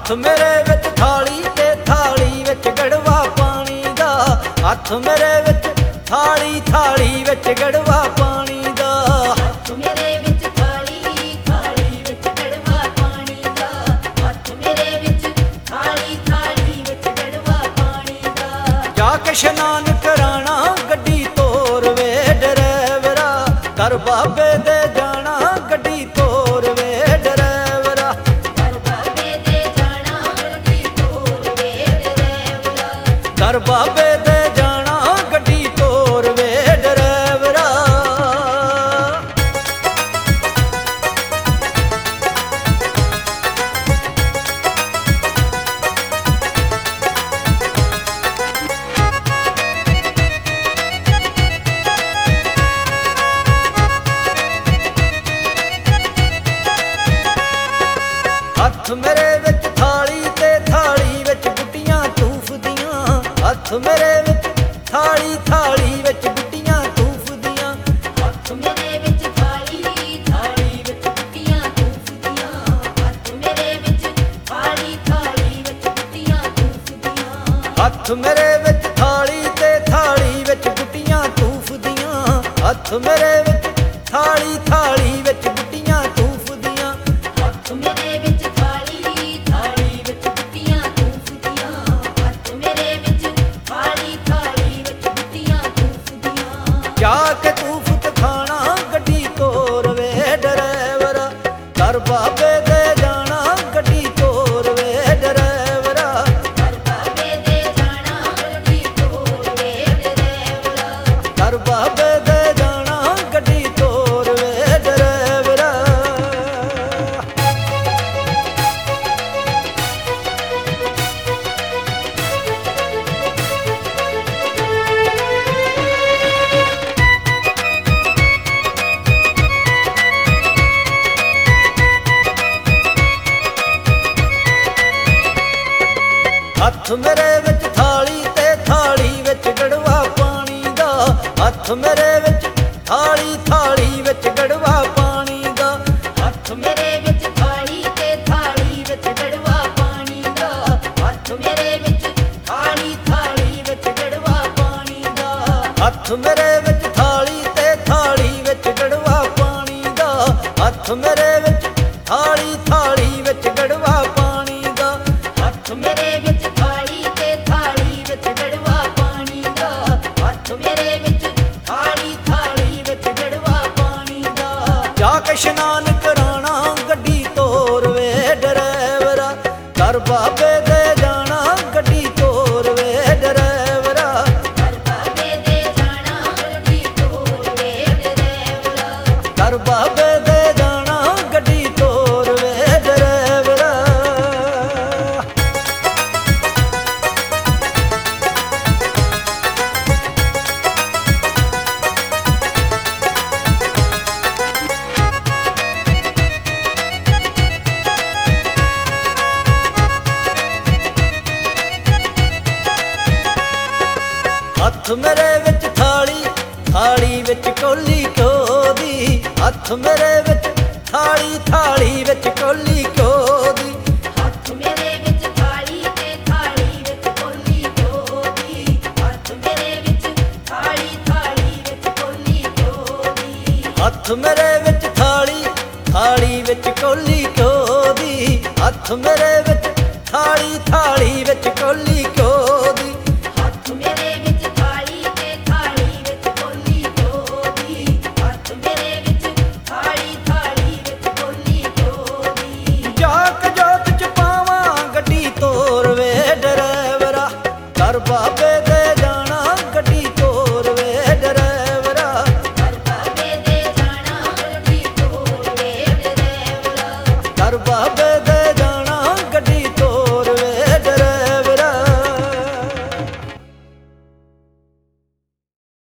ਹੱਥ ਮੇਰੇ ਵਿੱਚ ਥਾਲੀ ਤੇ ਥਾਲੀ ਵਿੱਚ ਗੜਵਾ ਪਾਣੀ ਦਾ। ਹੱਥ ਮੇਰੇ ਵਿੱਚ ਥਾਲੀ, ਥਾਲੀ ਵਿੱਚ ਗੜਵਾ ਪਾਣੀ ਦਾ। ਹੱਥ ਮੇਰੇ ਵਿੱਚ ਥਾਲੀ, ਥਾਲੀ ਵਿੱਚ ਗੜਵਾ ਪਾਣੀ ਦਾ। ਹੱਥ ਮੇਰੇ ਵਿੱਚ ਥਾਲੀ, ਥਾਲੀ ਵਿੱਚ ਗੜਵਾ ਪਾਣੀ ਦਾ। ਜਾ ਕੇ ਇਸ਼ਨਾਨ ਕਰਾਣਾ ਗੱਡੀ ਤੋਰ ਵੇ ਡਰੈਵਰਾ, ਕਰ ਬਾਬੇ ਦੇ ਜਾਣਾ ਗੱਡੀ ਤੋਰ ਵੇ ਡਰੈਵਰਾ। ਕਰ ਬਾਬੇ ਦੇ ਜਾਣਾ ਗੱਡੀ ਤੋਰ ਵੇ ਡਰੈਵਰਾ। ਕਰ ਬਾਬੇ ਦੇ ਜਾਣਾ ਗੱਡੀ ਤੋਰ ਵੇ ਡਰੈਵਰਾ। ਹੱਥ ਮੇਰੇ ਵਿੱਚ ਥਾਲੀ ਤੇ ਥਾਲੀ ਵਿੱਚ ਗੁੱਟੀਆਂ ਧੂਫਦੀਆਂ। ਹੱਥ ਮੇਰੇ ਵਿੱਚ ਥਾਲੀ, ਥਾਲੀ ਵਿੱਚ ਗੁੱਟੀਆਂ ਧੂਫਦੀਆਂ। ਹੱਥ ਮੇਰੇ ਵਿੱਚ ਥਾਲੀ, ਥਾਲੀ ਵਿੱਚ ਗੁੱਟੀਆਂ ਧੂਫਦੀਆਂ। ਹੱਥ ਮੇਰੇ ਵਿੱਚ ਥਾਲੀ, ਥਾਲੀ ਵਿੱਚ ਗੁੱਟੀਆਂ ਧੂਫਦੀਆਂ। ਹੱਥ ਮੇਰੇ ਵਿੱਚ ਥਾਲੀ ਤੇ ਥਾਲੀ ਵਿੱਚ ਗੁੱਟੀਆਂ ਧੂਫਦੀਆਂ। ਹੱਥ ਮੇਰੇ ਵਿੱਚ ਥਾਲੀ, ਥਾਲੀ ਵਿੱਚ ਗੁੱਟੀਆਂ ਧੂਫਦੀਆਂ। ਹੱਥ ਮੇਰੇ ਵਿੱਚ ਥਾਲੀ, ਥਾਲੀ ਵਿੱਚ ਗੁੱਟੀਆਂ ਧੂਫਦੀਆਂ। ਹੱਥ ਮੇਰੇ ਵਿੱਚ ਥਾਲੀ, ਥਾਲੀ ਵਿੱਚ ਗੁੱਟੀਆਂ ਧੂਫਦੀਆਂ। ਜਾ ਕੇ ਧੂਫ ਖਾਣਾ ਗੱਡੀ ਤੋਰ ਵੇ ਡਰੈਵਰਾ, ਕਰ ਬਾਬੇ ਦੇ ਜਾਣਾ ਗੱਡੀ ਤੋਰ ਵੇ ਡਰੈਵਰਾ। ਕਰ ਬਾਬੇ ਦੇ ਜਾਣਾ ਗੱਡੀ ਤੋਰ ਵੇ ਡਰੈਵਰਾ। ਕਰ ਬਾਬੇ ਦੇ ਜਾਣਾ ਗੱਡੀ ਤੋਰ ਵੇ ਡਰੈਵਰਾ। ਹੱਥ ਮੇਰੇ ਵਿੱਚ ਥਾਲੀ ਤੇ ਥਾਲੀ ਵਿੱਚ ਗੜਵਾ ਪਾਣੀ ਦਾ। ਹੱਥ ਮੇਰੇ ਵਿੱਚ ਥਾਲੀ, ਥਾਲੀ ਵਿੱਚ ਗੜਵਾ ਪਾਣੀ ਦਾ। ਹੱਥ ਮੇਰੇ ਵਿੱਚ ਥਾਲੀ ਤੇ ਥਾਲੀ ਵਿੱਚ ਗੜਵਾ ਪਾਣੀ ਦਾ। ਹੱਥ ਮੇਰੇ ਵਿੱਚ ਥਾਲੀ, ਥਾਲੀ ਵਿੱਚ ਗੜਵਾ ਪਾਣੀ ਦਾ। ਹੱਥ ਮੇਰੇ ਵਿੱਚ ਥਾਲੀ ਤੇ ਥਾਲੀ ਵਿੱਚ ਗੜਵਾ ਪਾਣੀ ਦਾ। ਹੱਥ ਮੇਰੇ ਵਿੱਚ ਥਾਲੀ, ਥਾਲੀ ਵਿੱਚ ਗੜਵਾ ਪਾਣੀ ਦਾ। ਹੱਥ ਮੇਰੇ ਵਿੱਚ ਥਾਲੀ ਤੇ ਥਾਲੀ ਵਿੱਚ ਗੜਵਾ ਪਾਣੀ ਦਾ। ਹੱਥ ਮੇਰੇ ਵਿੱਚ ਥਾਲੀ, ਥਾਲੀ ਵਿੱਚ ਗੜਵਾ ਪਾਣੀ ਦਾ। ਜਾ ਕੇ ਇਸ਼ਨਾਨ ਕਰਾਣਾ ਗੱਡੀ ਤੋਰ ਵੇ ਡਰੈਵਰਾ, ਕਰ ਬਾਬੇ ਦੇ ਜਾਣਾ ਗੱਡੀ ਤੋਰ ਵੇ ਡਰੈਵਰਾ। ਕਰ ਬਾਬੇ ਦੇ ਜਾਣਾ ਗੱਡੀ ਤੋਰ ਵੇ ਡਰੈਵਰਾ। ਕਰ ਬਾਬੇ ਦੇ ਜਾਣਾ ਗੱਡੀ ਤੋਰ ਵੇ ਡਰੈਵਰਾ। ਹੱਥ ਮੇਰੇ ਵਿੱਚ ਥਾਲੀ, ਥਾਲੀ ਵਿੱਚ ਕੌਲੀ ਘਿਓ ਦੀ। ਹੱਥ ਮੇਰੇ ਵਿੱਚ ਥਾਲੀ, ਥਾਲੀ ਵਿੱਚ ਕੌਲੀ ਘਿਓ ਦੀ। ਹੱਥ ਮੇਰੇ ਵਿੱਚ ਥਾਲੀ ਤੇ ਥਾਲੀ ਵਿੱਚ ਕੌਲੀ ਘਿਓ ਦੀ। ਹੱਥ ਮੇਰੇ ਵਿੱਚ ਥਾਲੀ, ਥਾਲੀ ਵਿੱਚ ਕੌਲੀ ਘਿਓ ਦੀ। ਹੱਥ ਮੇਰੇ ਵਿੱਚ ਥਾਲੀ, ਥਾਲੀ ਵਿੱਚ ਕੌਲੀ ਘਿਓ ਦੀ। ਹੱਥ ਮੇਰੇ ਵਿੱਚ ਥਾਲੀ, ਥਾਲੀ ਵਿੱਚ ਕੌਲੀ ਘਿਓ ਦੀ। ਹੱਥ ਮੇਰੇ ਵਿੱਚ ਥਾਲੀ ਤੇ ਥਾਲੀ ਵਿੱਚ ਕੌਲੀ ਘਿਓ ਦੀ। ਹੱਥ ਮੇਰੇ ਵਿੱਚ ਥਾਲੀ, ਥਾਲੀ ਵਿੱਚ ਕੌਲੀ ਘਿਓ ਦੀ। ਜਾਕ ਜੋਤ ਚ ਪਾਵਾਂ ਗੱਡੀ ਤੋਰ ਵੇ ਡਰੈਵਰਾ, ਕਰ ਬਾਬੇ